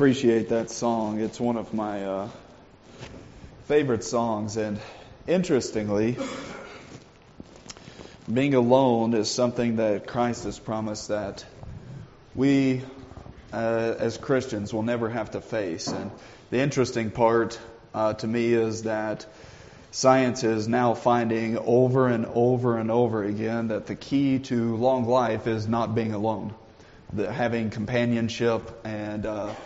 appreciate that song. It's one of my favorite songs, and interestingly, being alone is something that Christ has promised that we as Christians will never have to face. And the interesting part to me is that science is now finding over and over and over again that the key to long life is not being alone. Having companionship and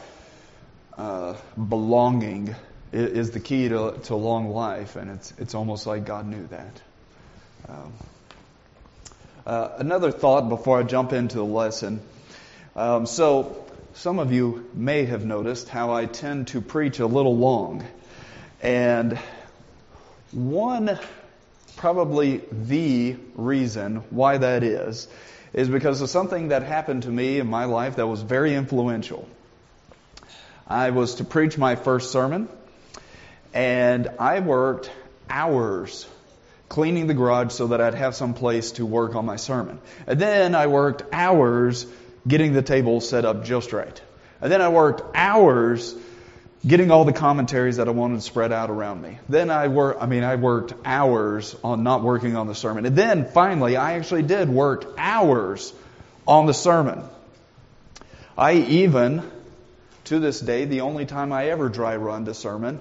belonging is the key to long life, and it's almost like God knew that. Another thought before I jump into the lesson. So some of you may have noticed how I tend to preach a little long, and one, probably the reason why that is because of something that happened to me in my life that was very influential. I was to preach my first sermon, and I worked hours cleaning the garage so that I'd have some place to work on my sermon. And then I worked hours getting the table set up just right. And then I worked hours getting all the commentaries that I wanted spread out around me. Then I worked hours on not working on the sermon. And then finally, I actually did work hours on the sermon. I even, to this day, the only time I ever dry run the sermon.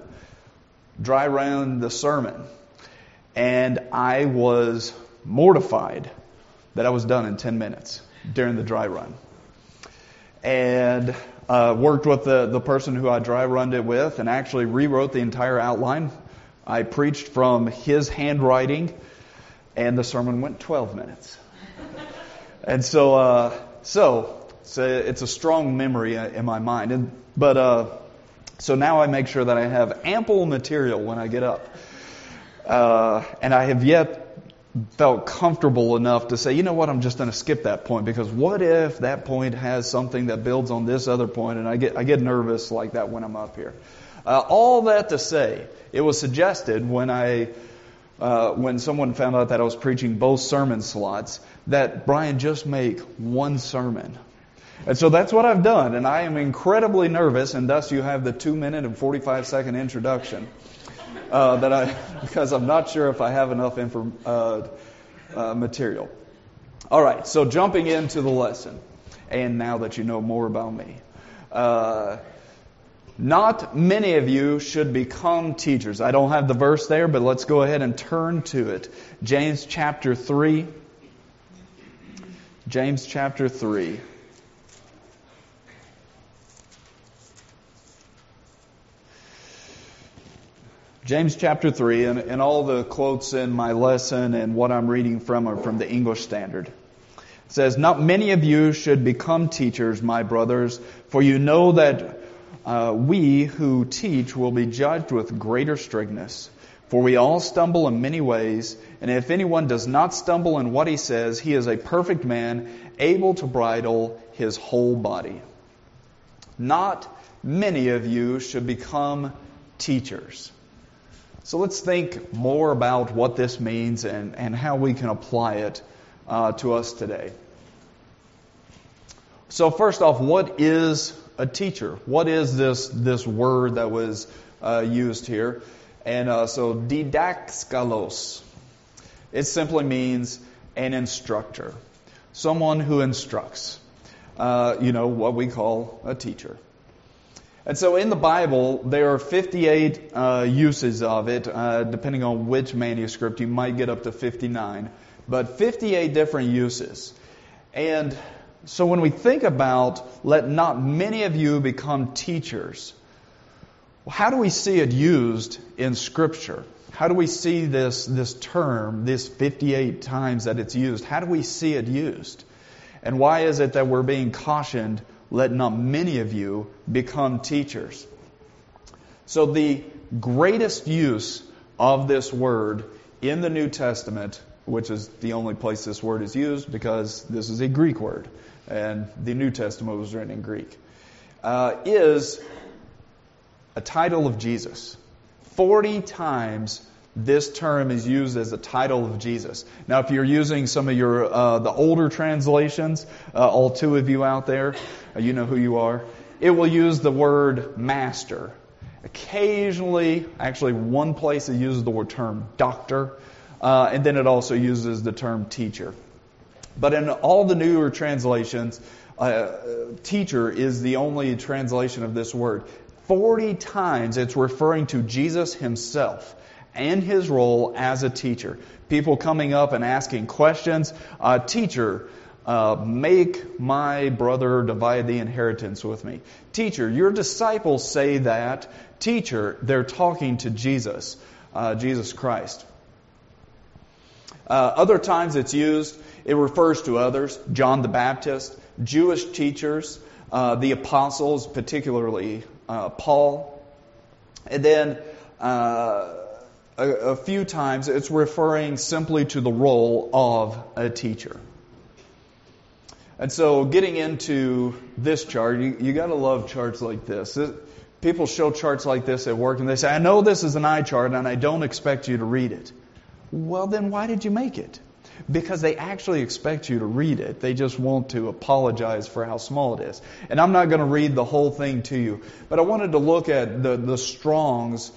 And I was mortified that I was done in 10 minutes during the dry run. And worked with the person who I dry runned it with and actually rewrote the entire outline. I preached from his handwriting, and the sermon went 12 minutes. And so it's a strong memory in my mind. So now I make sure that I have ample material when I get up. And I have yet felt comfortable enough to say, you know what, I'm just going to skip that point, because what if that point has something that builds on this other point, and I get nervous like that when I'm up here. All that to say, it was suggested when someone found out that I was preaching both sermon slots that Brian just make one sermon. And so that's what I've done, and I am incredibly nervous, and thus you have the 2-minute and 45-second introduction. Because I'm not sure if I have enough material. All right, so jumping into the lesson, and now that you know more about me. Not many of you should become teachers. I don't have the verse there, but let's go ahead and turn to it. James chapter 3. James chapter 3. James chapter 3, and all the quotes in my lesson and what I'm reading from are from the English Standard. It says, "Not many of you should become teachers, my brothers, for you know that we who teach will be judged with greater strictness. For we all stumble in many ways, and if anyone does not stumble in what he says, he is a perfect man, able to bridle his whole body." Not many of you should become teachers. So let's think more about what this means and how we can apply it to us today. So first off, what is a teacher? What is this word that was used here? And so didaskalos. It simply means an instructor. Someone who instructs. What we call a teacher. And so in the Bible, there are 58 uses of it. Depending on which manuscript, you might get up to 59. But 58 different uses. And so when we think about, let not many of you become teachers, how do we see it used in Scripture? How do we see this term, this 58 times that it's used? How do we see it used? And why is it that we're being cautioned, let not many of you become teachers? So the greatest use of this word in the New Testament, which is the only place this word is used because this is a Greek word, and the New Testament was written in Greek, is a title of Jesus. 40 times this term is used as a title of Jesus. Now, if you're using some of your the older translations, all two of you out there, you know who you are. it will use the word master. Occasionally, actually one place it uses the term doctor, and then it also uses the term teacher. But in all the newer translations, teacher is the only translation of this word. 40 times it's referring to Jesus himself and his role as a teacher. People coming up and asking questions. Teacher, make my brother divide the inheritance with me. Teacher, your disciples say that. Teacher, they're talking to Jesus, Jesus Christ. Other times it's used, it refers to others. John the Baptist, Jewish teachers, the apostles, particularly Paul. And then a few times it's referring simply to the role of a teacher. And so getting into this chart, you got to love charts like this. People show charts like this at work and they say, I know this is an eye chart and I don't expect you to read it. Well, then why did you make it? Because they actually expect you to read it. They just want to apologize for how small it is. And I'm not going to read the whole thing to you. But I wanted to look at the Strong's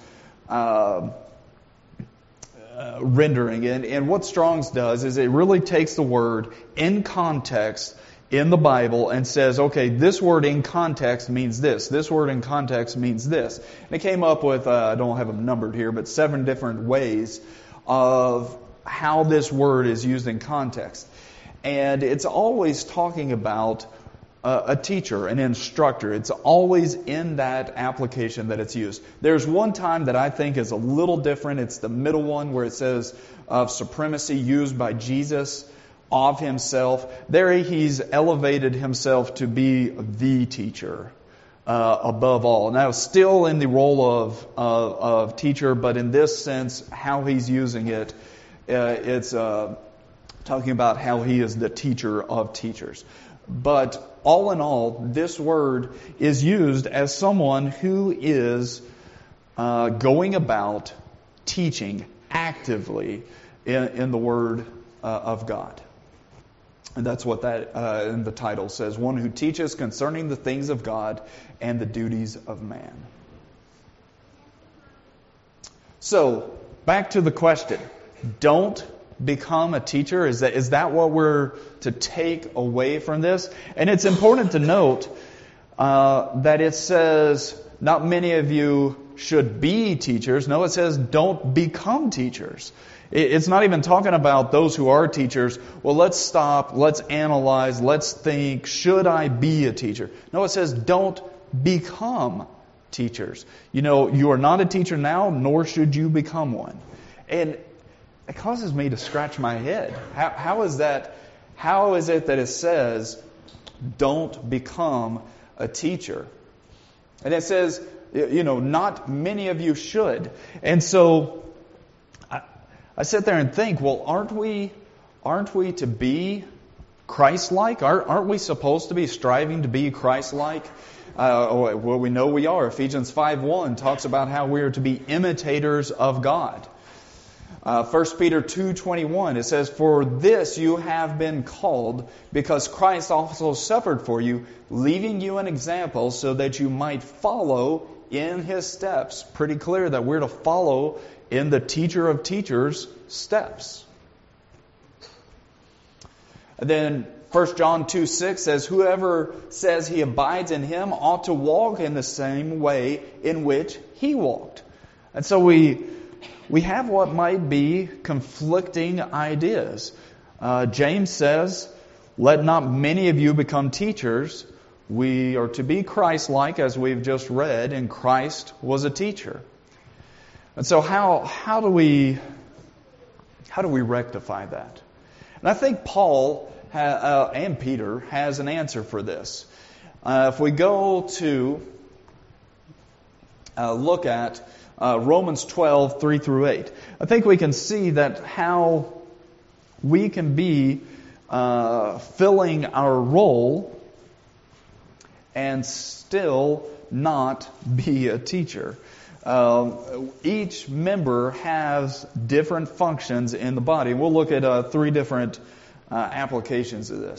rendering. And what Strong's does is it really takes the word in context in the Bible and says, okay, this word in context means this. This word in context means this. And it came up with, I don't have them numbered here, but 7 different ways of how this word is used in context. And it's always talking about a teacher, an instructor. It's always in that application that it's used. There's one time that I think is a little different. It's the middle one where it says of supremacy used by Jesus of himself. There he's elevated himself to be the teacher above all. Now still in the role of teacher, but in this sense, how he's using it, it's talking about how he is the teacher of teachers. But all in all, this word is used as someone who is going about teaching actively in the Word of God. And that's what that in the title says. One who teaches concerning the things of God and the duties of man. So, back to the question. Don't become a teacher? Is that what we're to take away from this? And it's important to note that it says not many of you should be teachers. No, it says don't become teachers. It's not even talking about those who are teachers. Well, let's stop, let's analyze, let's think, should I be a teacher? No, it says don't become teachers. You know, you are not a teacher now, nor should you become one. And it causes me to scratch my head. How is that? How is it that it says, don't become a teacher? And it says, you know, not many of you should. And so I sit there and think, well, aren't we to be Christ-like? Aren't we supposed to be striving to be Christ-like? Well, we know we are. Ephesians 5:1 talks about how we are to be imitators of God. 1 Peter 2:21, it says, for this you have been called, because Christ also suffered for you, leaving you an example so that you might follow in His steps. Pretty clear that we're to follow in the teacher of teachers' steps. And then 1 John 2:6 says, whoever says he abides in Him ought to walk in the same way in which He walked. And so we have what might be conflicting ideas. James says, let not many of you become teachers. We are to be Christ-like, as we've just read, and Christ was a teacher. And so how do we rectify that? And I think Paul and Peter has an answer for this. If we go to look at Romans 12:3-8. I think we can see that how we can be filling our role and still not be a teacher. Each member has different functions in the body. We'll look at 3 different applications of this.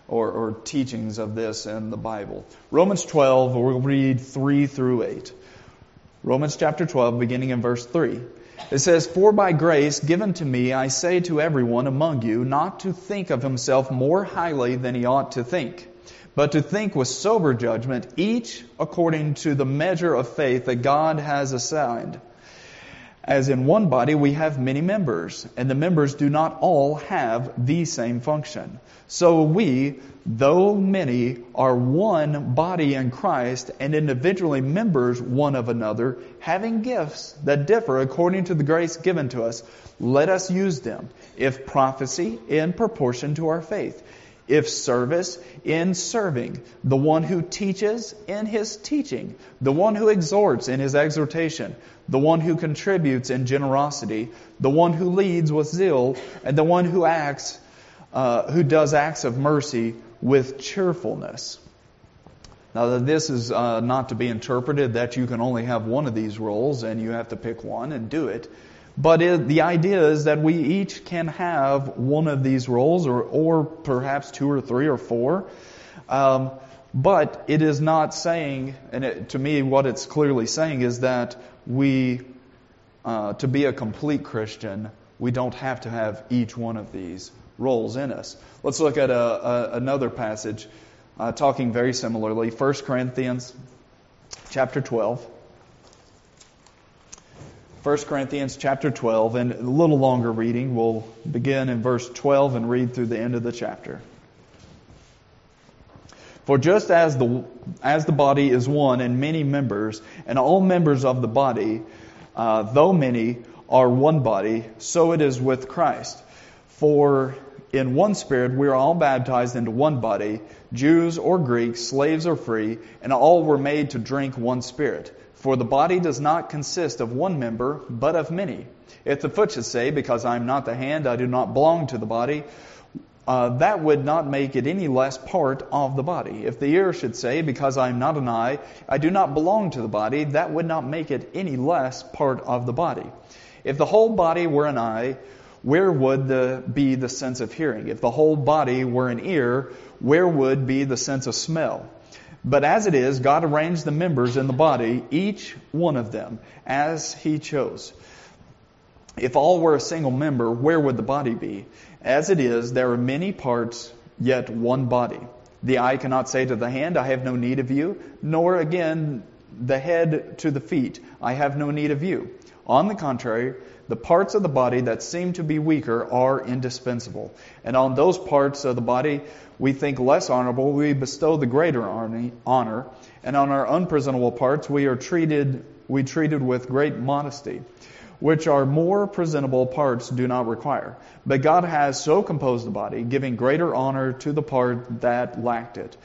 or teachings of this in the Bible. Romans 12, we'll read 3 through 8. Romans chapter 12, beginning in verse 3. It says, "For by grace given to me, I say to everyone among you, not to think of himself more highly than he ought to think, but to think with sober judgment, each according to the measure of faith that God has assigned. As in one body we have many members, and the members do not all have the same function. So we, though many, are one body in Christ, and individually members one of another, having gifts that differ according to the grace given to us. Let us use them. If prophecy, in proportion to our faith. If service, in serving. The one who teaches, in his teaching. The one who exhorts, in his exhortation. The one who contributes, in generosity. The one who leads, with zeal. And the one who does acts of mercy with cheerfulness." Now, this is not to be interpreted that you can only have one of these roles and you have to pick one and do it. But the idea is that we each can have one of these roles, or perhaps 2 or 3 or 4. But it is not saying, and to me what it's clearly saying is that we, to be a complete Christian, we don't have to have each one of these roles in us. Let's look at another passage talking very similarly. 1 Corinthians chapter 12. 1 Corinthians chapter 12, and a little longer reading. We'll begin in verse 12 and read through the end of the chapter. "For just as the body is one and many members, and all members of the body, though many, are one body, so it is with Christ. For in one Spirit we are all baptized into one body, Jews or Greeks, slaves or free, and all were made to drink one Spirit. For the body does not consist of one member, but of many. If the foot should say, because I am not the hand, I do not belong to the body, that would not make it any less part of the body. If the ear should say, because I am not an eye, I do not belong to the body, that would not make it any less part of the body. If the whole body were an eye, where would be the sense of hearing? If the whole body were an ear, where would be the sense of smell? But as it is, God arranged the members in the body, each one of them, as He chose. If all were a single member, where would the body be? As it is, there are many parts, yet one body. The eye cannot say to the hand, I have no need of you, nor again the head to the feet, I have no need of you. On the contrary, the parts of the body that seem to be weaker are indispensable. And on those parts of the body we think less honorable, we bestow the greater honor. And on our unpresentable parts we treated with great modesty, which our more presentable parts do not require. But God has so composed the body, giving greater honor to the part that lacked it,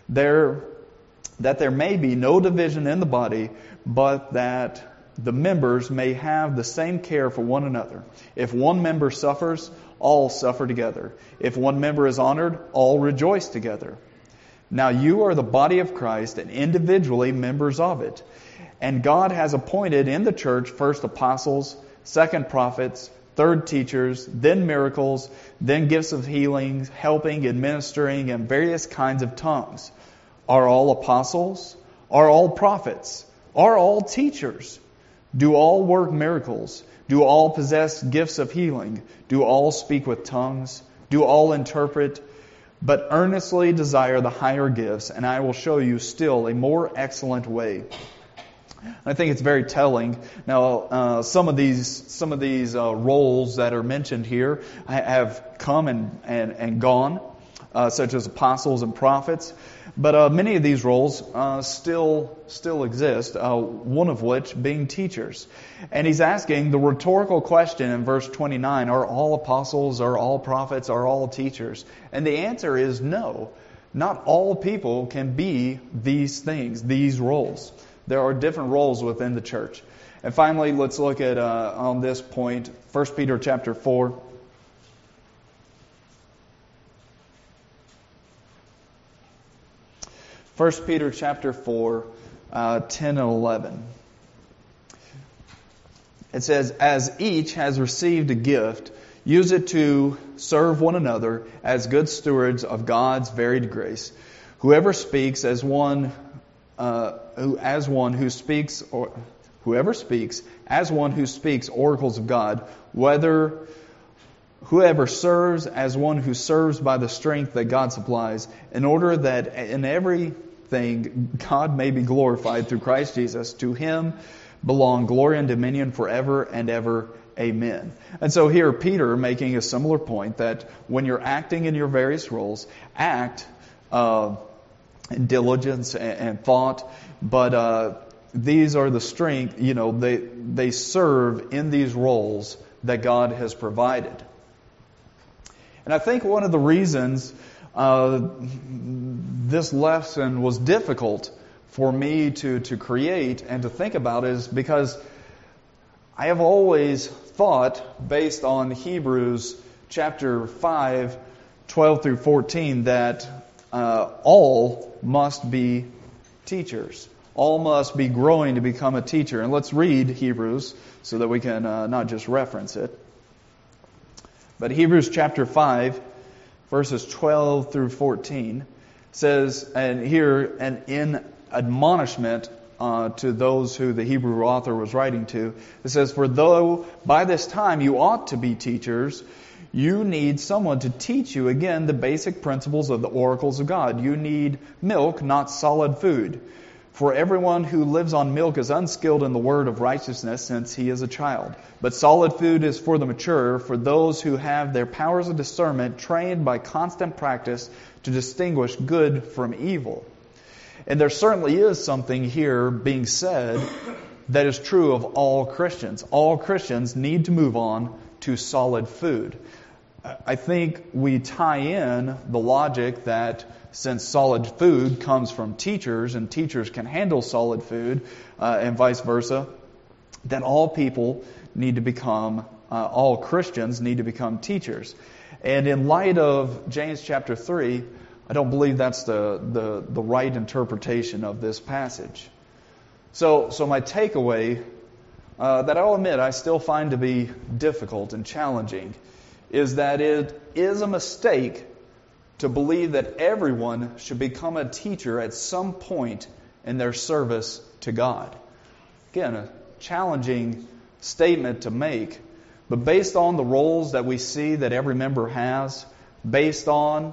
that there may be no division in the body, but that the members may have the same care for one another. If one member suffers, all suffer together. If one member is honored, all rejoice together. Now you are the body of Christ and individually members of it. And God has appointed in the church first apostles, second prophets, third teachers, then miracles, then gifts of healing, helping, administering, and various kinds of tongues. Are all apostles? Are all prophets? Are all teachers? Do all work miracles? Do all possess gifts of healing? Do all speak with tongues? Do all interpret? But earnestly desire the higher gifts, and I will show you still a more excellent way. I think it's very telling. Now, some of these roles that are mentioned here have come and gone, such as apostles and prophets. But many of these roles still exist, one of which being teachers. And he's asking the rhetorical question in verse 29, are all apostles, are all prophets, are all teachers? And the answer is no. Not all people can be these things, these roles. There are different roles within the church. And finally, let's look at, on this point, 1 Peter chapter 4. 1 Peter chapter 4, 10 and 11. It says, as each has received a gift, Use it to serve one another as good stewards of God's varied grace. Whoever speaks as one who speaks oracles of God, whoever serves as one who serves by the strength that God supplies, in order that in everything God may be glorified through Christ Jesus. To Him belong glory and dominion forever and ever. Amen. And so here Peter making a similar point that when you're acting in your various roles, act in diligence and thought, but these are the strength, they serve in these roles that God has provided. And I think one of the reasons this lesson was difficult for me to create and to think about is because I have always thought, based on Hebrews chapter 5, 12 through 14, that all must be teachers. All must be growing to become a teacher. And let's read Hebrews so that we can not just reference it. But Hebrews chapter 5, verses 12 through 14 says, and here, and in admonishment to those who the Hebrew author was writing to, it says, "For though by this time you ought to be teachers, you need someone to teach you again the basic principles of the oracles of God. You need milk, not solid food. For everyone who lives on milk is unskilled in the word of righteousness, since he is a child. But solid food is for the mature, for those who have their powers of discernment trained by constant practice to distinguish good from evil." And there certainly is something here being said that is true of all Christians. All Christians need to move on to solid food. I think we tie in the logic that since solid food comes from teachers and teachers can handle solid food and vice versa, that all people need to become, all Christians need to become teachers. And in light of James chapter 3, I don't believe that's the right interpretation of this passage. So my takeaway, that I'll admit I still find to be difficult and challenging, is that it is a mistake to believe that everyone should become a teacher at some point in their service to God. Again, a challenging statement to make, but based on the roles that we see that every member has, based on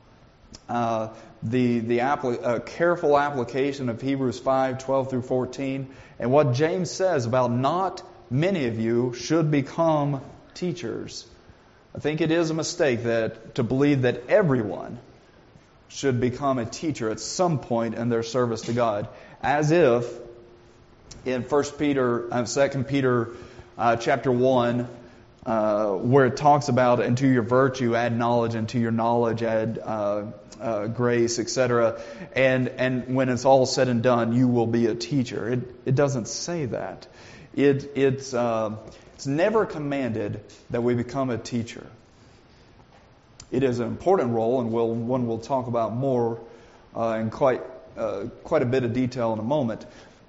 the careful application of Hebrews 5, 12 through 14, and what James says about not many of you should become teachers, I think it is a mistake to believe that everyone should become a teacher at some point in their service to God, as if in 2 Peter chapter 1, where it talks about, and to your virtue add knowledge, and to your knowledge add grace, etc. And when it's all said and done, you will be a teacher. It doesn't say that. It's never commanded that we become a teacher. It is an important role, and one we'll talk about more in quite a bit of detail in a moment,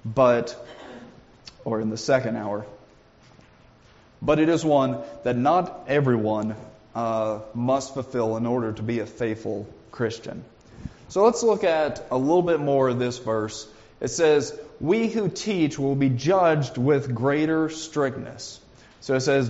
or in the second hour. But it is one that not everyone must fulfill in order to be a faithful Christian. So let's look at a little bit more of this verse. It says, "We who teach will be judged with greater strictness." So it says,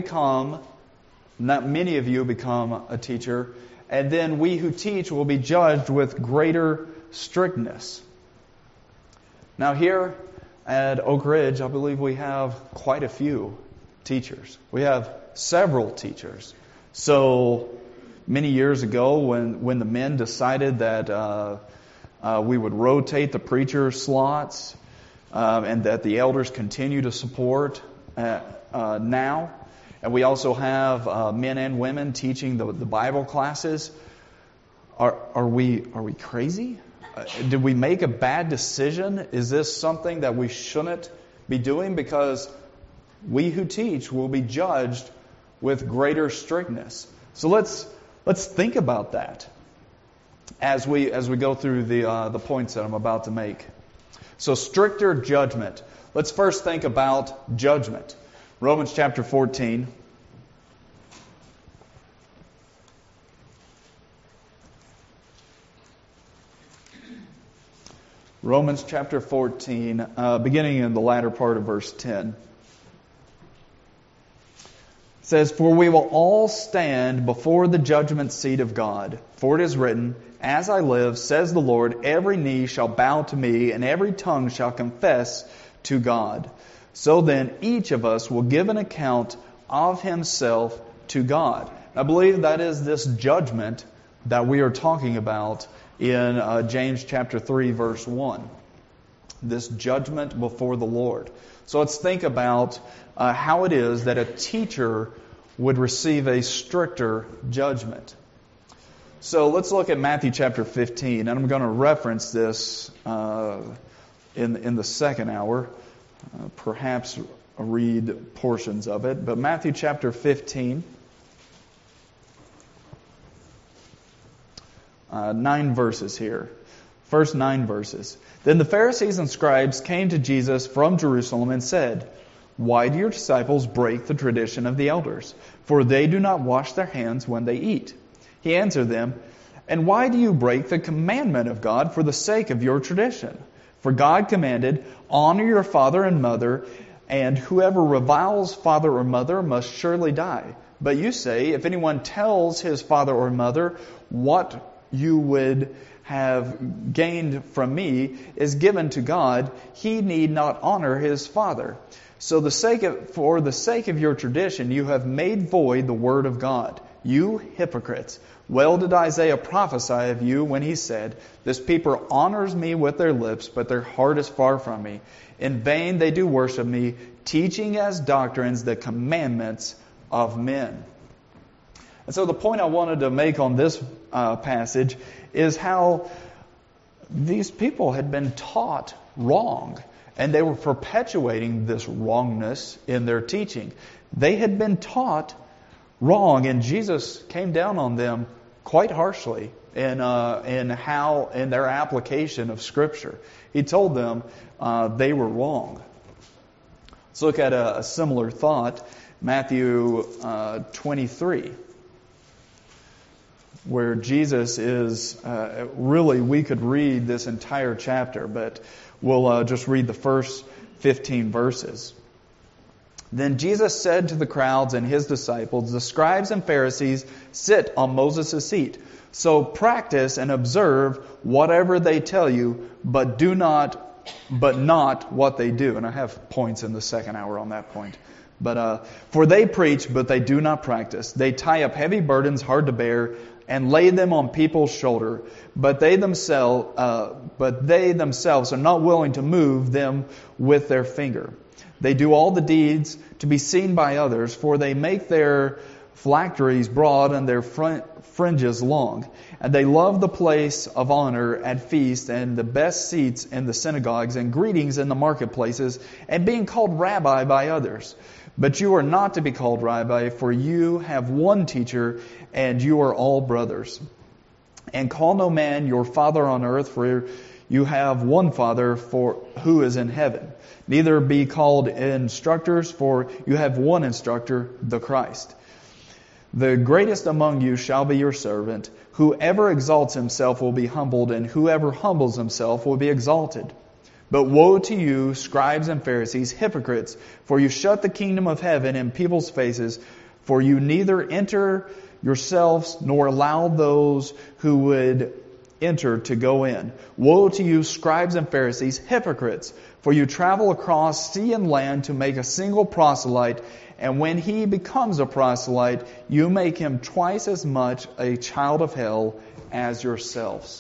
not many of you become a teacher, and then we who teach will be judged with greater strictness. Now here at Oak Ridge, I believe we have quite a few teachers. We have several teachers. So many years ago, when the men decided that we would rotate the preacher slots, and that the elders continue to support now, and we also have men and women teaching the Bible classes. Are we crazy? Did we make a bad decision? Is this something that we shouldn't be doing? Because we who teach will be judged with greater strictness. So let's think about that as we go through the points that I'm about to make. So stricter judgment. Let's first think about judgment. Romans chapter 14. Romans chapter 14, beginning in the latter part of verse 10. It says, "For we will all stand before the judgment seat of God. For it is written, As I live, says the Lord, every knee shall bow to me, and every tongue shall confess to God. So then, each of us will give an account of himself to God." I believe that is this judgment that we are talking about in James chapter 3, verse 1. This judgment before the Lord. So let's think about how it is that a teacher would receive a stricter judgment. So let's look at Matthew chapter 15, and I'm going to reference this in the second hour, perhaps read portions of it. But Matthew chapter 15, 9 verses here. First 9 verses. "Then the Pharisees and scribes came to Jesus from Jerusalem and said, 'Why do your disciples break the tradition of the elders? For they do not wash their hands when they eat.' He answered them, 'And why do you break the commandment of God for the sake of your tradition? For God commanded, Honor your father and mother, and whoever reviles father or mother must surely die. But you say, if anyone tells his father or mother, what you would have gained from me is given to God, he need not honor his father. So for the sake of your tradition, you have made void the word of God. You hypocrites! Well did Isaiah prophesy of you when he said, This people honors me with their lips, but their heart is far from me. In vain they do worship me, teaching as doctrines the commandments of men." And so the point I wanted to make on this passage is how these people had been taught wrong, and they were perpetuating this wrongness in their teaching. They had been taught wrong, and Jesus came down on them quite harshly in their application of Scripture. He told them they were wrong. Let's look at a similar thought, Matthew 23. Where Jesus is, really we could read this entire chapter, but we'll just read the first 15 verses. "Then Jesus said to the crowds and his disciples, The scribes and Pharisees sit on Moses' seat. So practice and observe whatever they tell you, but not what they do." And I have points in the second hour on that point. But "For they preach, but they do not practice. They tie up heavy burdens hard to bear, and lay them on people's shoulder, but they themselves are not willing to move them with their finger. They do all the deeds to be seen by others, for they make their phylacteries broad and their fringes long. And they love the place of honor at feasts and the best seats in the synagogues and greetings in the marketplaces and being called rabbi by others. But you are not to be called rabbi, for you have one teacher, and you are all brothers. And call no man your father on earth, for you have one Father who is in heaven. Neither be called instructors, for you have one instructor, the Christ. The greatest among you shall be your servant. Whoever exalts himself will be humbled, and whoever humbles himself will be exalted. But woe to you, scribes and Pharisees, hypocrites, for you shut the kingdom of heaven in people's faces, for you neither enter yourselves nor allow those who would enter to go in. Woe to you, scribes and Pharisees, hypocrites, for you travel across sea and land to make a single proselyte, and when he becomes a proselyte, you make him twice as much a child of hell as yourselves.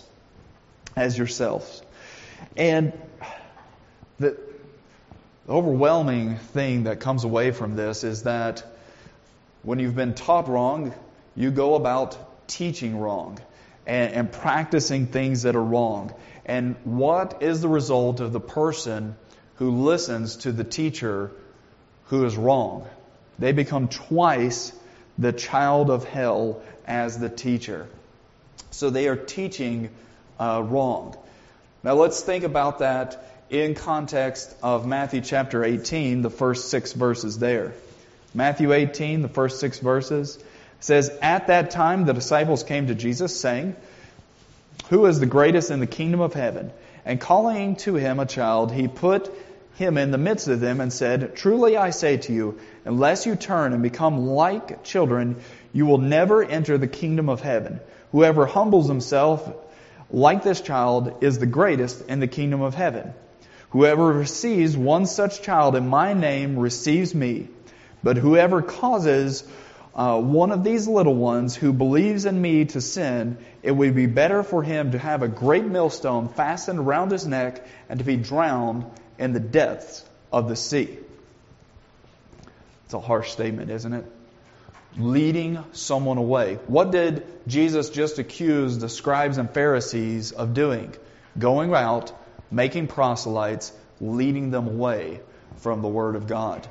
And the overwhelming thing that comes away from this is that when you've been taught wrong, you go about teaching wrong and practicing things that are wrong. And what is the result of the person who listens to the teacher who is wrong? They become twice the child of hell as the teacher. So they are teaching wrong. Now let's think about that in context of Matthew chapter 18, the first 6 verses there. Matthew 18, the first 6 verses, says, "At that time the disciples came to Jesus, saying, Who is the greatest in the kingdom of heaven? And calling to him a child, he put him in the midst of them and said, Truly I say to you, unless you turn and become like children, you will never enter the kingdom of heaven. Whoever humbles himself like this child is the greatest in the kingdom of heaven. Whoever receives one such child in my name receives me. But whoever causes one of these little ones who believes in me to sin, it would be better for him to have a great millstone fastened around his neck and to be drowned in the depths of the sea. It's a harsh statement, isn't it? Leading someone away. What did Jesus just accuse the scribes and Pharisees of doing? Going out, making proselytes, leading them away from the Word of God.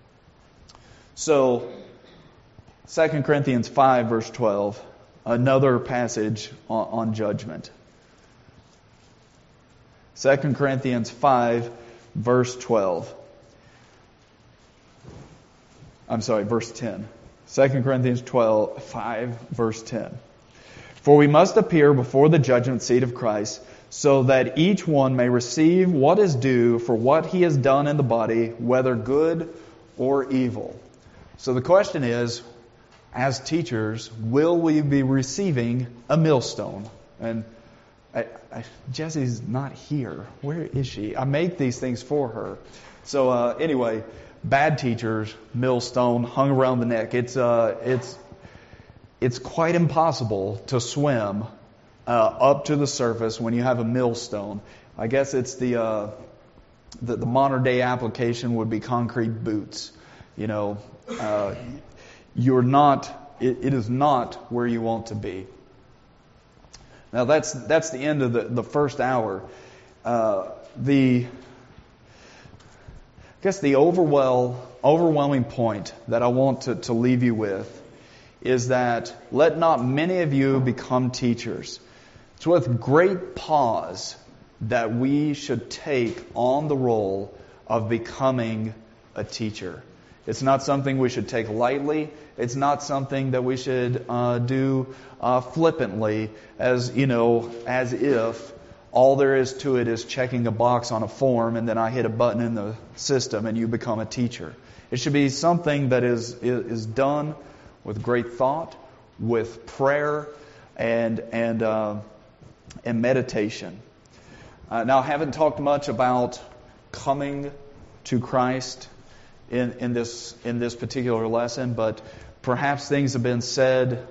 So, 2 Corinthians 5 verse 12, another passage on judgment. 2 Corinthians 5 verse 12. Verse 10. 2 Corinthians 5 verse 10. For we must appear before the judgment seat of Christ, so that each one may receive what is due for what he has done in the body, whether good or evil. So the question is, as teachers, will we be receiving a millstone? And Jessie's not here. Where is she? I make these things for her. So anyway, bad teachers, millstone hung around the neck. It's quite impossible to swim up to the surface when you have a millstone. I guess it's the modern day application would be concrete boots. You know, you're not. It is not where you want to be. Now that's the end of the first hour. The overwhelming point that I want to leave you with is that let not many of you become teachers. It's with great pause that we should take on the role of becoming a teacher. It's not something we should take lightly. It's not something that we should do flippantly, as if all there is to it is checking a box on a form and then I hit a button in the system and you become a teacher. It should be something that is done with great thought, with prayer, and meditation. Now, I haven't talked much about coming to Christ in this particular lesson, but perhaps things have been said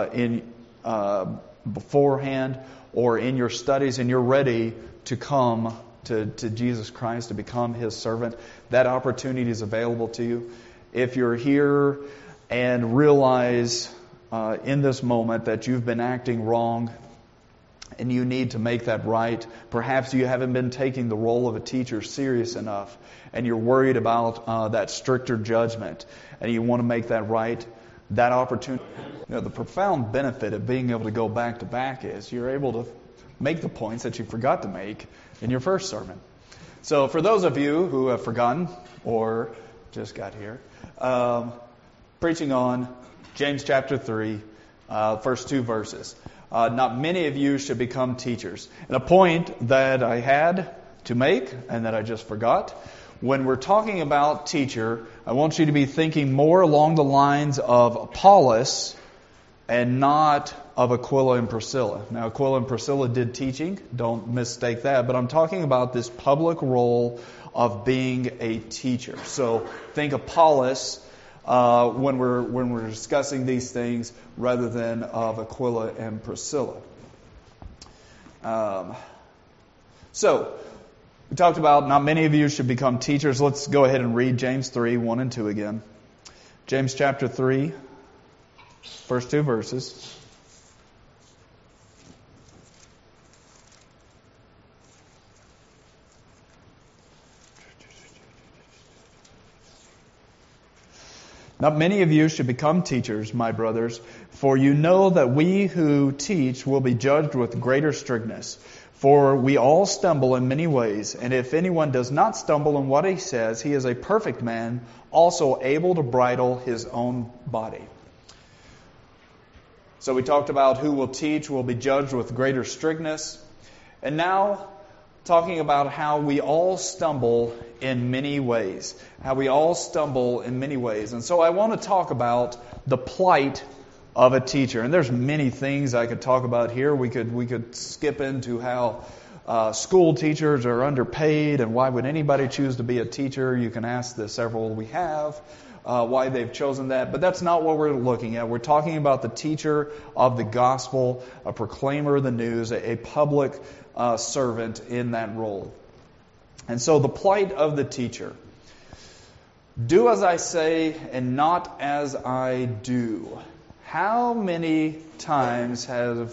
beforehand or in your studies, and you're ready to come to Jesus Christ, to become His servant. That opportunity is available to you. If you're here and realize in this moment that you've been acting wrong and you need to make that right, perhaps you haven't been taking the role of a teacher serious enough and you're worried about that stricter judgment and you want to make that right, that opportunity. The profound benefit of being able to go back to back is you're able to make the points that you forgot to make in your first sermon. So for those of you who have forgotten or just got here, preaching on James chapter 3, first 2 verses. Not many of you should become teachers. And a point that I had to make and that I just forgot. When we're talking about teacher, I want you to be thinking more along the lines of Apollos and not of Aquila and Priscilla. Now, Aquila and Priscilla did teaching. Don't mistake that. But I'm talking about this public role of being a teacher. So think Apollos when we're discussing these things rather than of Aquila and Priscilla. So we talked about not many of you should become teachers. Let's go ahead and read James 3, 1 and 2 again. James chapter 3, first 2 verses. Not many of you should become teachers, my brothers, for you know that we who teach will be judged with greater strictness. For we all stumble in many ways, and if anyone does not stumble in what he says, he is a perfect man, also able to bridle his own body. So we talked about who will teach will be judged with greater strictness. And now talking about how we all stumble in many ways. How we all stumble in many ways. And so I want to talk about the plight of a teacher. And there's many things I could talk about here. We could skip into how school teachers are underpaid and why would anybody choose to be a teacher. You can ask the several we have why they've chosen that. But that's not what we're looking at. We're talking about the teacher of the gospel, a proclaimer of the news, a public servant in that role. And so the plight of the teacher. Do as I say and not as I do. How many times have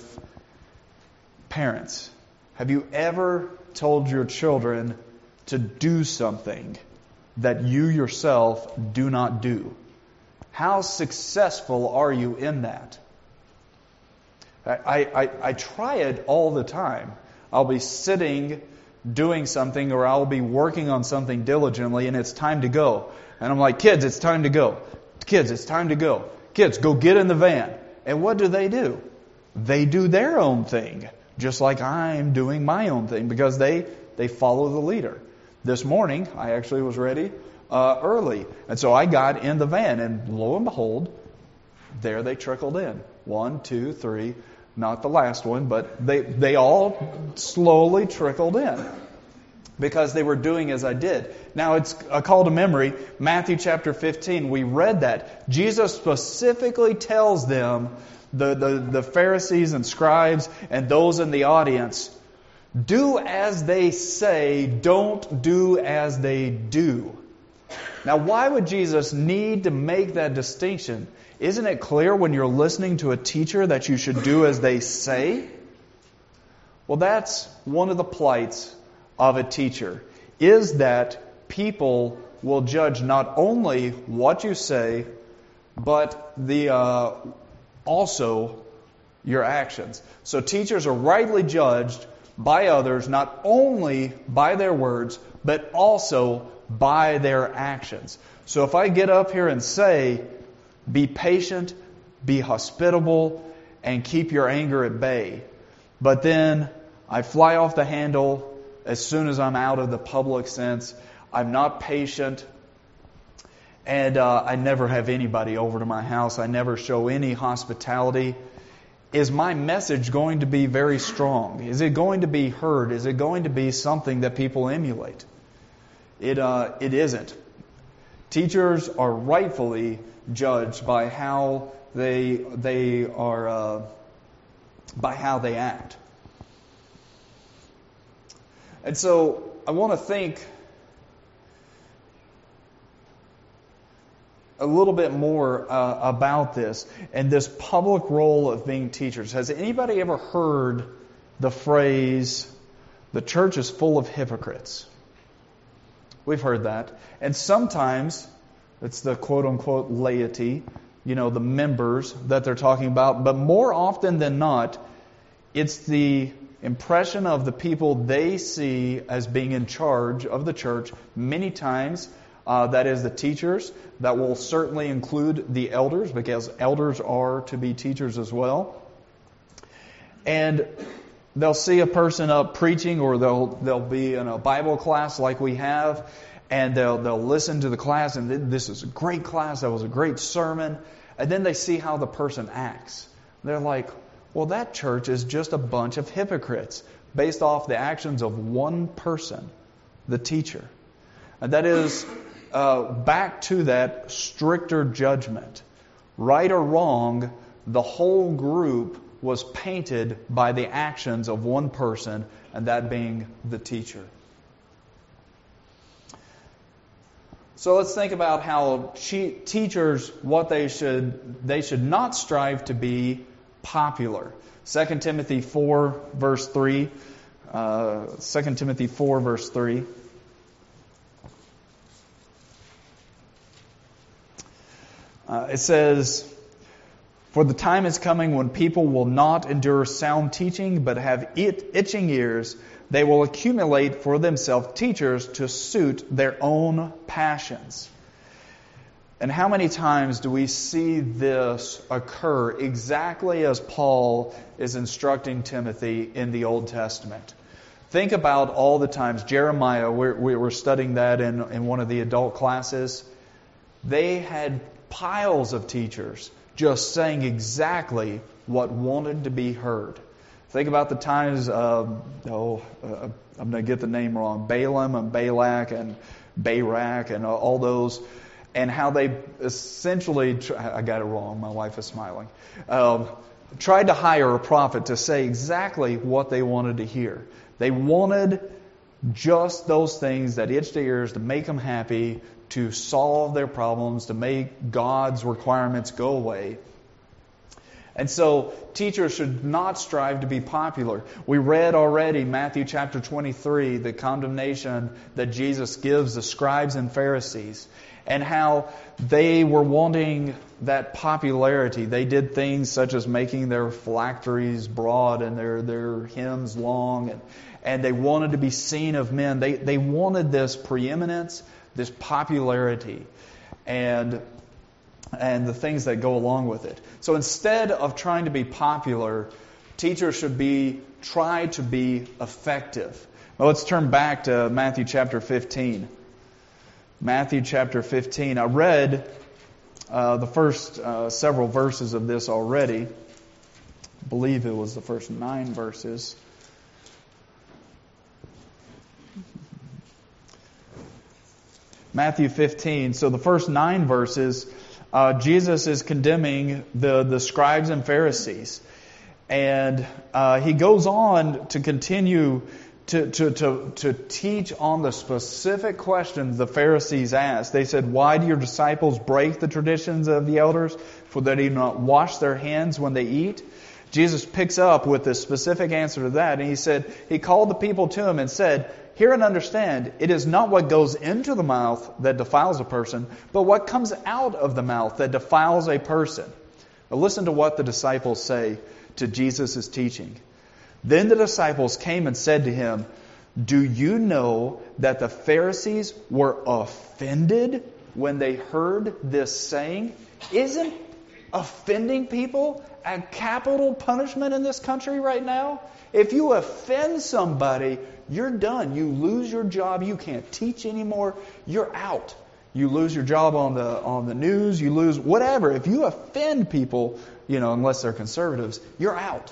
you ever told your children to do something that you yourself do not do? How successful are you in that? I try it all the time. I'll be sitting doing something, or I'll be working on something diligently, and it's time to go. And I'm like, kids, it's time to go. Kids, it's time to go. Kids, go get in the van. And what do? They do their own thing, just like I'm doing my own thing, because they follow the leader. This morning, I actually was ready early. And so I got in the van, and lo and behold, there they trickled in. 1, 2, 3, not the last one, but they all slowly trickled in because they were doing as I did. Now, it's a call to memory. Matthew chapter 15, we read that. Jesus specifically tells them, the Pharisees and scribes and those in the audience, do as they say, don't do as they do. Now, why would Jesus need to make that distinction? Isn't it clear when you're listening to a teacher that you should do as they say? Well, that's one of the plights of a teacher, is that people will judge not only what you say, but also your actions. So teachers are rightly judged by others, not only by their words, but also by their actions. So if I get up here and say, be patient, be hospitable, and keep your anger at bay, but then I fly off the handle as soon as I'm out of the public sense, I'm not patient, and I never have anybody over to my house, I never show any hospitality, is my message going to be very strong? Is it going to be heard? Is it going to be something that people emulate? It isn't. Teachers are rightfully judged by how they act. And so I want to think a little bit more about this and this public role of being teachers. Has anybody ever heard the phrase, the church is full of hypocrites? We've heard that. And sometimes it's the quote-unquote laity, the members that they're talking about. But more often than not, it's the impression of the people they see as being in charge of the church. Many times, that is the teachers. That will certainly include the elders, because elders are to be teachers as well. And they'll see a person up preaching, or they'll be in a Bible class like we have, and they'll listen to the class, and this is a great class, that was a great sermon, and then they see how the person acts. They're like, well, that church is just a bunch of hypocrites based off the actions of one person, the teacher. And that is back to that stricter judgment. Right or wrong, the whole group was painted by the actions of one person, and that being the teacher. So let's think about how teachers, what they should not strive to be popular. 2 Timothy 4 verse 3. 2 Timothy 4 verse 3. It says, for the time is coming when people will not endure sound teaching, but have itching ears. They will accumulate for themselves teachers to suit their own passions. And how many times do we see this occur exactly as Paul is instructing Timothy in the Old Testament? Think about all the times. Jeremiah, we were studying that in one of the adult classes. They had piles of teachers just saying exactly what wanted to be heard. Think about the times I'm going to get the name wrong, Balaam and Balak and Barak and all those, and how they essentially, I got it wrong, my wife is smiling, tried to hire a prophet to say exactly what they wanted to hear. They wanted just those things that itched their ears to make them happy, to solve their problems, to make God's requirements go away. And so teachers should not strive to be popular. We read already Matthew chapter 23, the condemnation that Jesus gives the scribes and Pharisees, and how they were wanting that popularity. They did things such as making their phylacteries broad and their hymns long, and they wanted to be seen of men. They wanted this preeminence, this popularity, and the things that go along with it. So instead of trying to be popular, teachers should try to be effective. Now let's turn back to Matthew chapter 15. Matthew chapter 15. I read the first several verses of this already. I believe it was the first 9 verses. Matthew 15. So the first 9 verses, Jesus is condemning the scribes and Pharisees. And he goes on to continue to teach on the specific questions the Pharisees asked. They said, "Why do your disciples break the traditions of the elders, for they do not wash their hands when they eat?" Jesus picks up with a specific answer to that. And he said, he called the people to him and said, "Hear and understand, it is not what goes into the mouth that defiles a person, but what comes out of the mouth that defiles a person." Now listen to what the disciples say to Jesus' teaching. Then the disciples came and said to him, "Do you know that the Pharisees were offended when they heard this saying?" Isn't offending people a capital punishment in this country right now? If you offend somebody, you're done. You lose your job. You can't teach anymore. You're out. You lose your job on the news. You lose whatever. If you offend people, unless they're conservatives, you're out.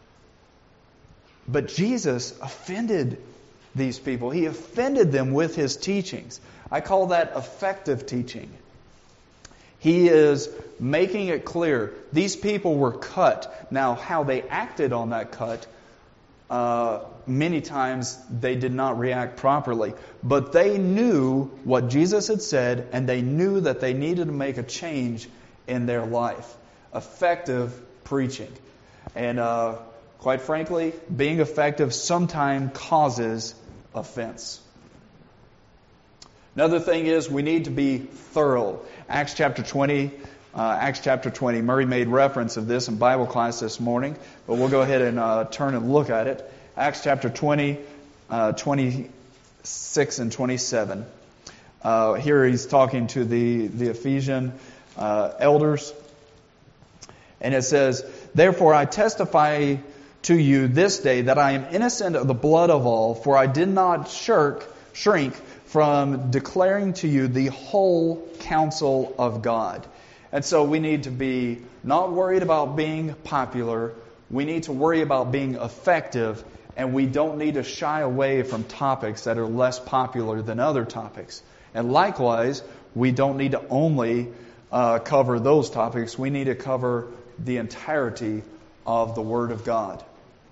But Jesus offended these people. He offended them with His teachings. I call that effective teaching. He is making it clear these people were cut. Now, how they acted on that cut, many times they did not react properly. But they knew what Jesus had said, and they knew that they needed to make a change in their life. Effective preaching. And quite frankly, being effective sometimes causes offense. Another thing is we need to be thorough. Acts chapter 20. Murray made reference of this in Bible class this morning, but we'll go ahead and turn and look at it. Acts chapter 20, 26 and 27. Here he's talking to the Ephesian elders. And it says, "Therefore I testify to you this day that I am innocent of the blood of all, for I did not shrink from declaring to you the whole counsel of God." And so we need to be not worried about being popular. We need to worry about being effective, and we don't need to shy away from topics that are less popular than other topics. And likewise, we don't need to only cover those topics. We need to cover the entirety of the Word of God.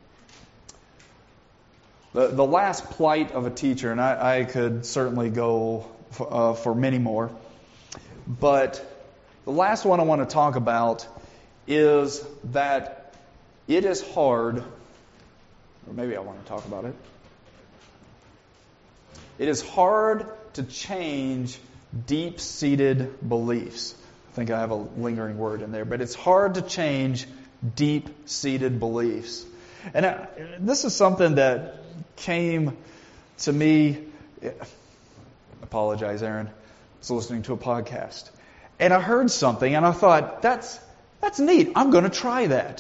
The last plight of a teacher, and I could certainly go for many more, but the last one I want to talk about is that it is hard, or maybe I want to talk about it. It is hard to change deep-seated beliefs. I think I have a lingering word in there, but it's hard to change deep-seated beliefs. And this is something that came to me. Apologize, Aaron. I was listening to a podcast. And I heard something and I thought, that's neat. I'm going to try that.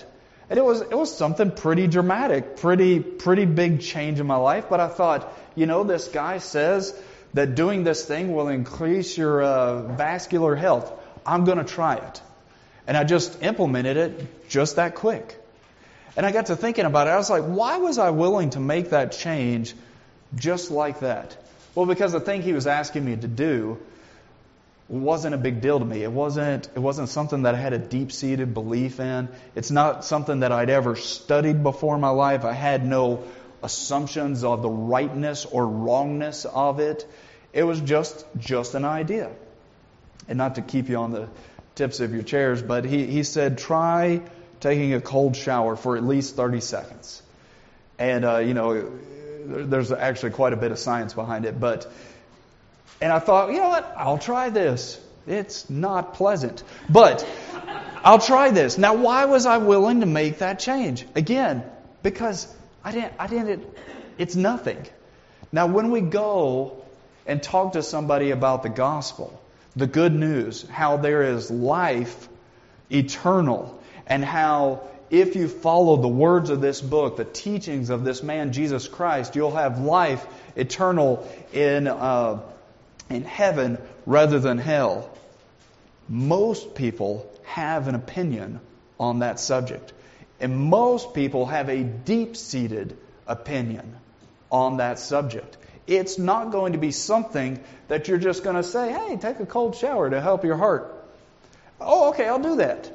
And it was something pretty dramatic, pretty big change in my life. But I thought, this guy says that doing this thing will increase your vascular health. I'm going to try it. And I just implemented it just that quick. And I got to thinking about it. I was like, why was I willing to make that change just like that? Well, because the thing he was asking me to do wasn't a big deal to me. It wasn't something that I had a deep-seated belief in. It's not something that I'd ever studied before in my life. I had no assumptions of the rightness or wrongness of it. It was just an idea. And not to keep you on the tips of your chairs, but he said, try taking a cold shower for at least 30 seconds. And, there's actually quite a bit of science behind it. And I thought, you know what? I'll try this. It's not pleasant, but I'll try this. Now, why was I willing to make that change? Again, because it's nothing. Now, when we go and talk to somebody about the gospel, the good news, how there is life eternal, and how if you follow the words of this book, the teachings of this man, Jesus Christ, you'll have life eternal in heaven rather than hell. Most people have an opinion on that subject. And most people have a deep-seated opinion on that subject. It's not going to be something that you're just going to say, hey, take a cold shower to help your heart. Oh, okay, I'll do that.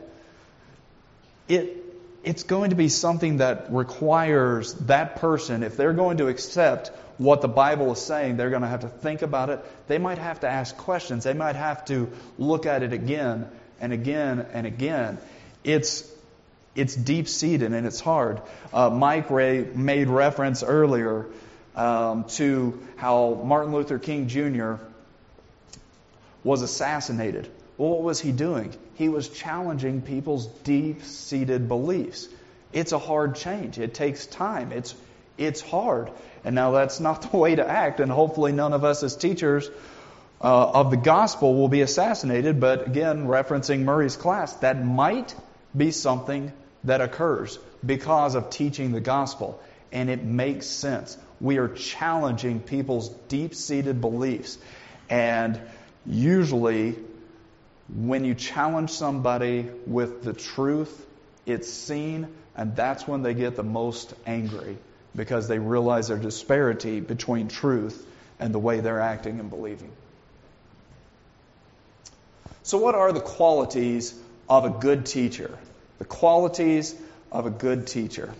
It's going to be something that requires that person, if they're going to accept what the Bible is saying, they're going to have to think about it. They might have to ask questions. They might have to look at it again and again and again. It's deep-seated and it's hard. Mike Ray made reference earlier to how Martin Luther King Jr. was assassinated. Well, what was he doing? He was challenging people's deep-seated beliefs. It's a hard change. It takes time. It's hard. And now that's not the way to act. And hopefully none of us as teachers of the gospel will be assassinated. But again, referencing Murray's class, that might be something that occurs because of teaching the gospel. And it makes sense. We are challenging people's deep-seated beliefs. And usually, when you challenge somebody with the truth, it's seen, and that's when they get the most angry, because they realize their disparity between truth and the way they're acting and believing. So what are the qualities of a good teacher? The qualities of a good teacher.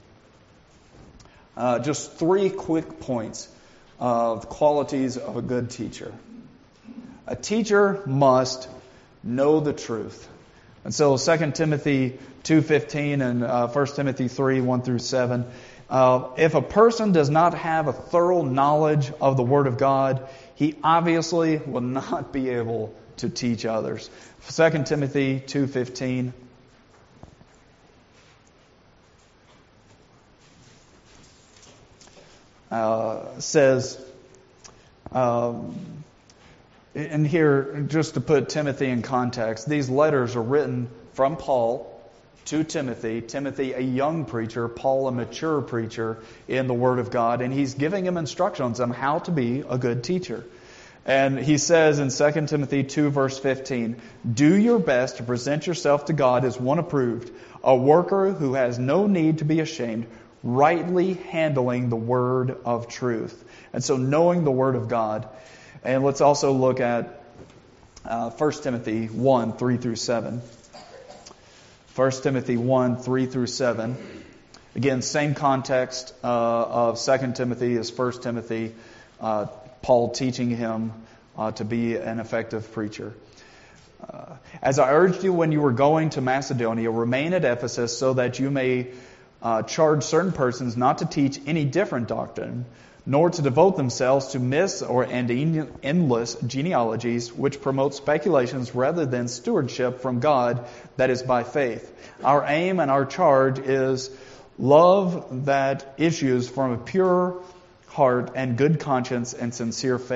Just 3 quick points of the qualities of a good teacher. A teacher must know the truth. And so 2 Timothy 2:15 and 1 Timothy 3:1-7. If a person does not have a thorough knowledge of the Word of God, he obviously will not be able to teach others. 2 Timothy 2:15. Says, and here, just to put Timothy in context, these letters are written from Paul to Timothy. Timothy, a young preacher, Paul, a mature preacher in the Word of God, and he's giving him instructions on how to be a good teacher. And he says in 2 Timothy 2, verse 15, do your best to present yourself to God as one approved, a worker who has no need to be ashamed, rightly handling the word of truth. And so knowing the Word of God. And let's also look at 1 Timothy 1, 3-7. 1 Timothy 1, 3-7. Again, same context of 2 Timothy as 1 Timothy. Paul teaching him to be an effective preacher. As I urged you when you were going to Macedonia, remain at Ephesus so that you may charge certain persons not to teach any different doctrine, nor to devote themselves to myths and endless genealogies, which promote speculations rather than stewardship from God that is by faith. Our aim and our charge is love that issues from a pure heart and good conscience and sincere faith.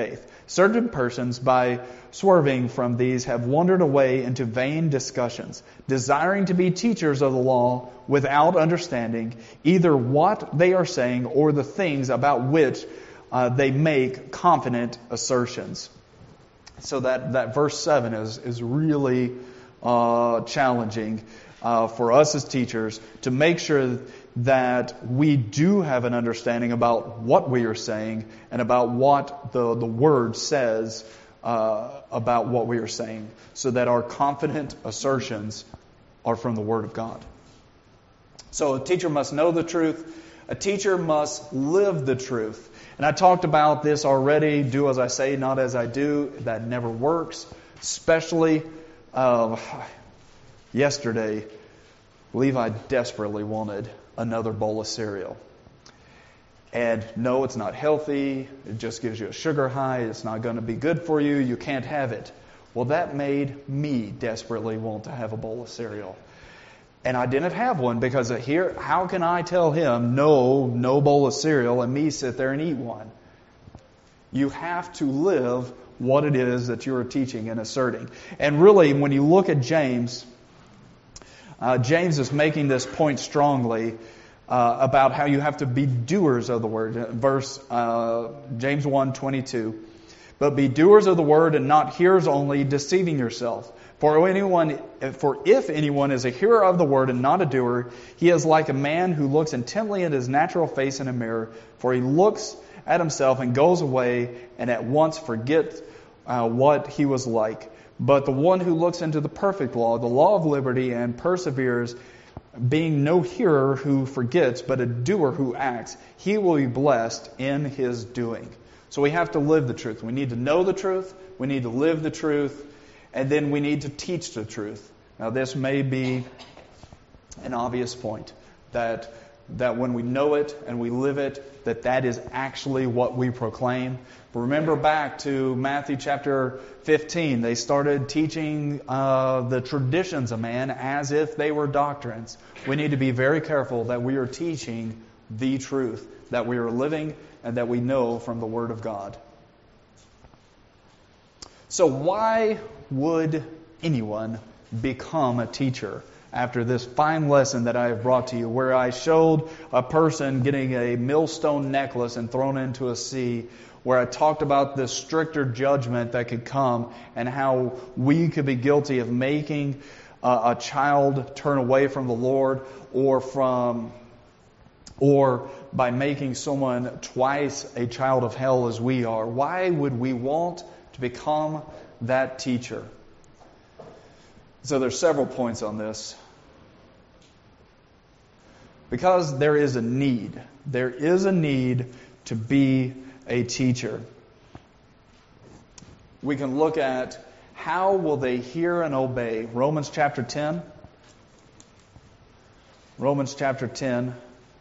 Certain persons, by swerving from these, have wandered away into vain discussions, desiring to be teachers of the law without understanding either what they are saying or the things about which they make confident assertions. So that verse 7 is really challenging for us as teachers to make sure that we do have an understanding about what we are saying and about what the Word says about what we are saying, so that our confident assertions are from the Word of God. So a teacher must know the truth. A teacher must live the truth. And I talked about this already, do as I say, not as I do. That never works. Especially yesterday, Levi desperately wanted another bowl of cereal. And no, it's not healthy. It just gives you a sugar high. It's not going to be good for you. You can't have it. Well, that made me desperately want to have a bowl of cereal. And I didn't have one because here, how can I tell him no bowl of cereal and me sit there and eat one? You have to live what it is that you are teaching and asserting. And really, when you look at James, James is making this point strongly about how you have to be doers of the word. James 1:22. But be doers of the word and not hearers only, deceiving yourself. For if anyone is a hearer of the word and not a doer, he is like a man who looks intently at his natural face in a mirror. For he looks at himself and goes away and at once forgets what he was like. But the one who looks into the perfect law, the law of liberty, and perseveres, being no hearer who forgets, but a doer who acts, he will be blessed in his doing. So we have to live the truth. We need to know the truth. We need to live the truth. And then we need to teach the truth. Now this may be an obvious point, that when we know it and we live it, that is actually what we proclaim. But remember back to Matthew chapter 15, they started teaching the traditions of man as if they were doctrines. We need to be very careful that we are teaching the truth, that we are living and that we know from the Word of God. So why would anyone become a teacher after this fine lesson that I have brought to you, where I showed a person getting a millstone necklace and thrown into a sea, where I talked about the stricter judgment that could come and how we could be guilty of making a child turn away from the Lord, or by making someone twice a child of hell as we are. Why would we want to become that teacher? So there's several points on this. Because there is a need. There is a need to be a teacher. We can look at how will they hear and obey. Romans chapter 10. Romans chapter 10.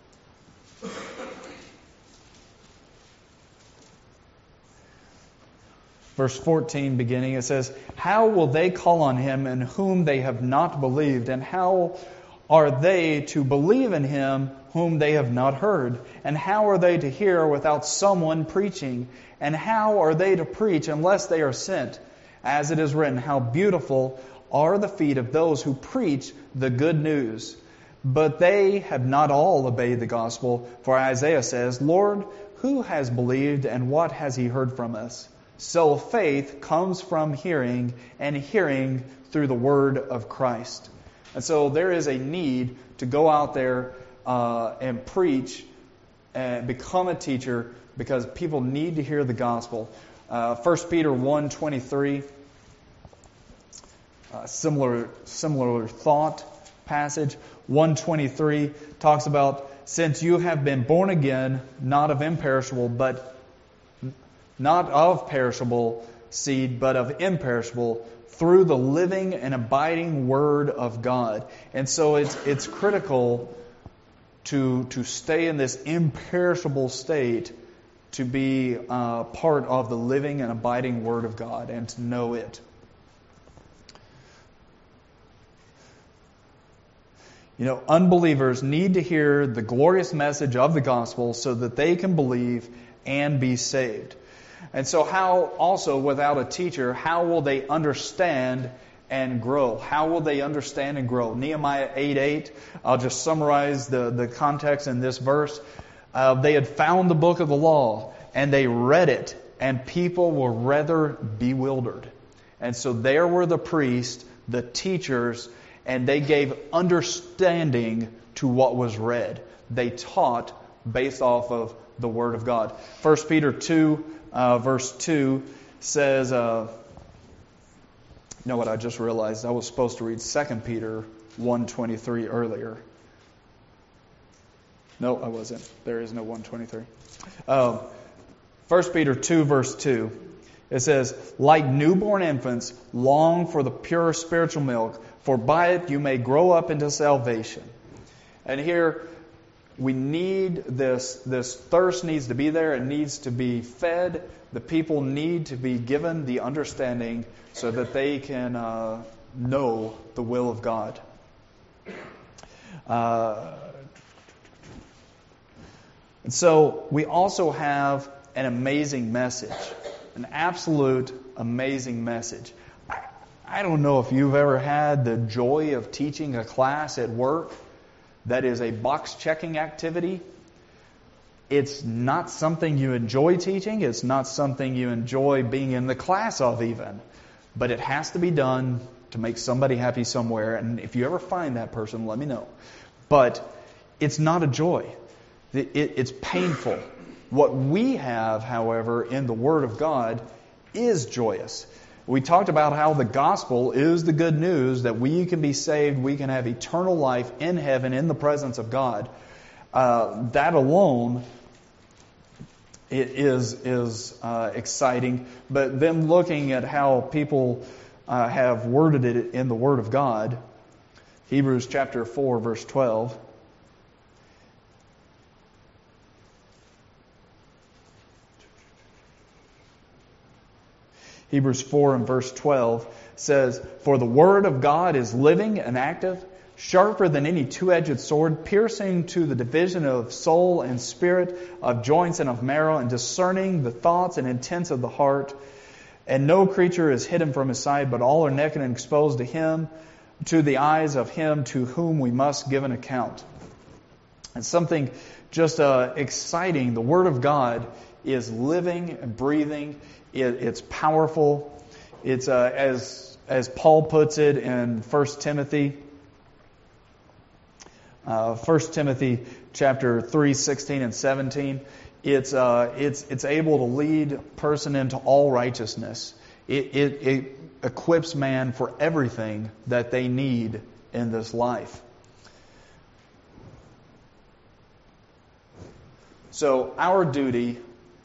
Verse 14 beginning, it says, how will they call on him in whom they have not believed? And how are they to believe in him whom they have not heard? And how are they to hear without someone preaching? And how are they to preach unless they are sent? As it is written, how beautiful are the feet of those who preach the good news. But they have not all obeyed the gospel. For Isaiah says, Lord, who has believed and what has he heard from us? So faith comes from hearing, and hearing through the word of Christ. And so there is a need to go out there and preach and become a teacher, because people need to hear the gospel. 1 Peter 1:23, similar thought passage. 1:23 talks about, since you have been born again, not of perishable seed, but of imperishable, through the living and abiding Word of God. And so it's critical to stay in this imperishable state, to be part of the living and abiding Word of God and to know it. You know, unbelievers need to hear the glorious message of the gospel so that they can believe and be saved. And so how also without a teacher, how will they understand and grow? How will they understand and grow? Nehemiah 8:8, I'll just summarize the context in this verse. They had found the book of the law and they read it, and people were rather bewildered. And so there were the priests, the teachers, and they gave understanding to what was read. They taught based off of the Word of God. 1 Peter 2, verse 2 says, you know what, I just realized I was supposed to read 2 Peter 1:23 earlier. No, I wasn't. There is no 1:23. 1 Peter 2, verse 2. It says, like newborn infants, long for the pure spiritual milk, for by it you may grow up into salvation. And here, we need this thirst needs to be there. It needs to be fed. The people need to be given the understanding so that they can know the will of God. And so we also have an amazing message, an absolute amazing message. I don't know if you've ever had the joy of teaching a class at work that is a box-checking activity. It's not something you enjoy teaching. It's not something you enjoy being in the class of even. But it has to be done to make somebody happy somewhere. And if you ever find that person, let me know. But it's not a joy. It's painful. What we have, however, in the Word of God is joyous. We talked about how the gospel is the good news that we can be saved, we can have eternal life in heaven in the presence of God. That alone is exciting. But then looking at how people have worded it in the Word of God, Hebrews chapter 4, verse 12. Hebrews 4 and verse 12 says, for the Word of God is living and active, sharper than any two-edged sword, piercing to the division of soul and spirit, of joints and of marrow, and discerning the thoughts and intents of the heart. And no creature is hidden from His sight, but all are naked and exposed to Him, to the eyes of Him to whom we must give an account. And something just exciting. The Word of God is living and breathing. It's powerful. It's as Paul puts it in 1 Timothy. 1 Timothy chapter 3, 16 and 17. It's able to lead a person into all righteousness. It equips man for everything that they need in this life. So our duty.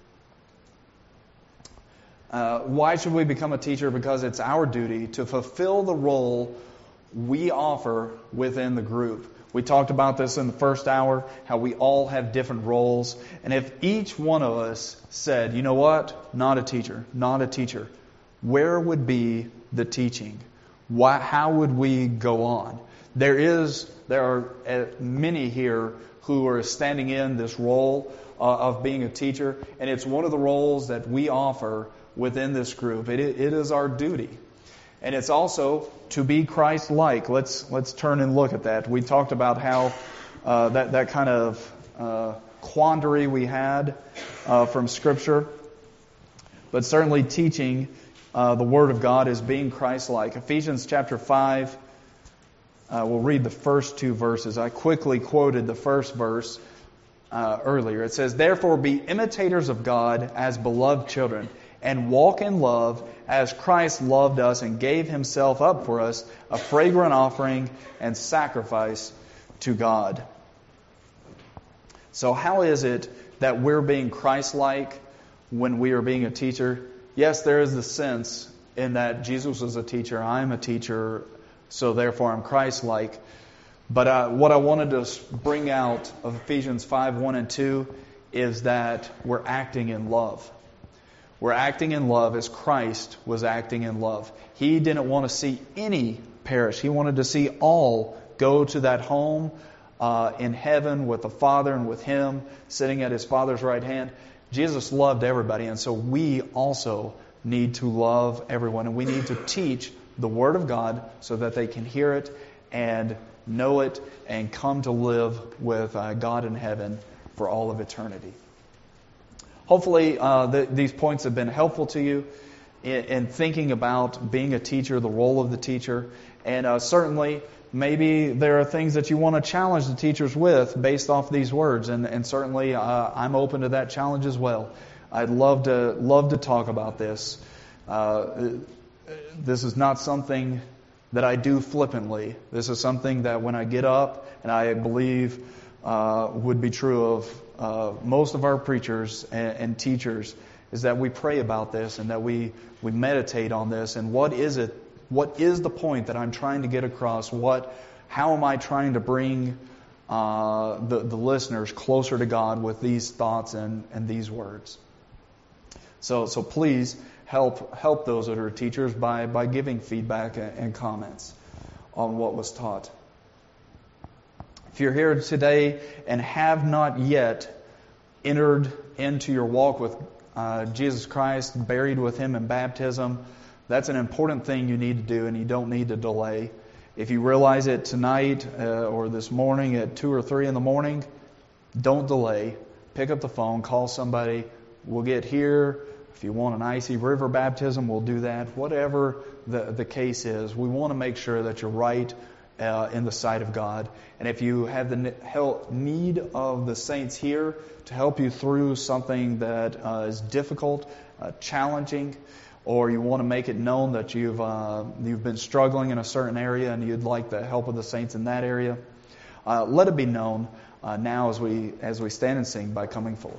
Why should we become a teacher? Because it's our duty to fulfill the role we offer within the group. We talked about this in the first hour, how we all have different roles. And if each one of us said, you know what, not a teacher, where would be the teaching? How would we go on? There are many here who are standing in this role of being a teacher, and it's one of the roles that we offer within this group. It is our duty. And it's also to be Christ-like. Let's turn and look at that. We talked about how that kind of quandary we had from Scripture. But certainly teaching the Word of God is being Christ-like. Ephesians chapter 5, we'll read the first two verses. I quickly quoted the first verse earlier. It says, therefore be imitators of God as beloved children, and walk in love as Christ loved us and gave Himself up for us, a fragrant offering and sacrifice to God. So how is it that we're being Christ-like when we are being a teacher? Yes, there is the sense in that Jesus was a teacher, I'm a teacher, so therefore I'm Christ-like. But what I wanted to bring out of Ephesians 5, 1 and 2 is that we're acting in love. We're acting in love as Christ was acting in love. He didn't want to see any perish. He wanted to see all go to that home in heaven with the Father and with Him sitting at His Father's right hand. Jesus loved everybody, and so we also need to love everyone, and we need to teach the Word of God so that they can hear it and know it and come to live with God in heaven for all of eternity. Hopefully, these points have been helpful to you in thinking about being a teacher, the role of the teacher, and certainly maybe there are things that you want to challenge the teachers with based off these words, and certainly I'm open to that challenge as well. I'd love to talk about this. This is not something that I do flippantly. This is something that when I get up, and I believe would be true of most of our preachers and teachers, is that we pray about this and that we meditate on this, and what is it? What is the point that I'm trying to get across? How am I trying to bring the listeners closer to God with these thoughts and these words? So please help those that are teachers by giving feedback and comments on what was taught. If you're here today and have not yet entered into your walk with Jesus Christ, buried with Him in baptism, that's an important thing you need to do, and you don't need to delay. If you realize it tonight or this morning at 2 or 3 in the morning, don't delay. Pick up the phone, call somebody. We'll get here. If you want an icy river baptism, we'll do that. Whatever the case is, we want to make sure that you're right in the sight of God. And if you have the need of the saints here to help you through something that is difficult, challenging, or you want to make it known that you've been struggling in a certain area and you'd like the help of the saints in that area, let it be known now as we stand and sing by coming forward.